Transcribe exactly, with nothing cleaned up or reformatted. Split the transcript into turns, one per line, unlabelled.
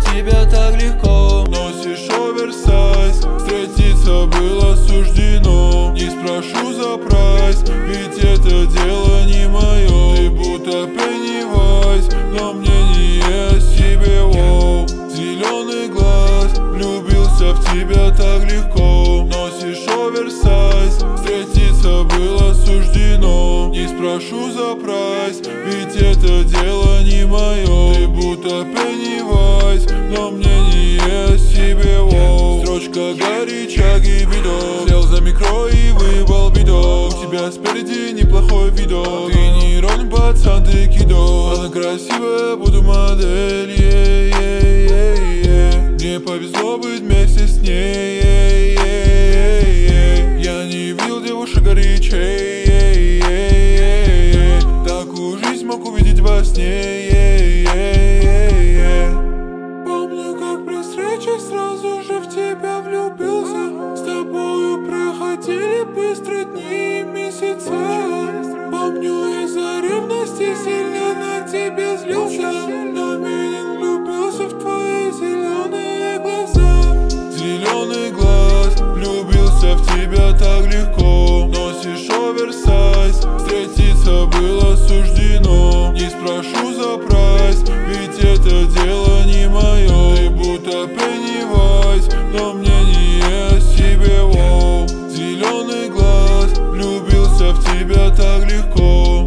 тебя так легко.
Носишь оверсайз, встретиться было суждено. Не спрошу за прайс, ведь это дело не мое. Ты будто Пеннивайз, но мнение себе, воу. Зеленый глаз, влюбился в тебя так легко. Носишь оверсайз, встретиться было суждено. Не спрошу за прайс, ведь это дело не мое. Ты будто Пеннивайз, но мнение себе, воу. Строчка горяча, гибидо. Сел за микро и выебал бидок. У тебя спереди неплохой видок. Ты не иронь, пацан, ты кидо. Она красивая, буду модель, е -е -е -е. Мне повезло быть вместе с ней, е -е -е -е. Я не видел девушек горячей, е -е -е -е. Такую жизнь мог увидеть во сне, е -е -е -е. Помню, как при встрече сразу же в тебя влюбился. С тобою проходили быстро дни и месяцы. Помню, из-за ревности сильно на тебе злился, но меня влюбился в твои зеленые глаза. Зеленый глаз, влюбился в тебя так легко. Носишь оверсайз, встретиться было суждено. Не спрошу за прайс, ведь это дело не мое. Ты будто Пеннивайз, но мнение себе, воу. Зеленый глаз, влюбился в тебя так легко.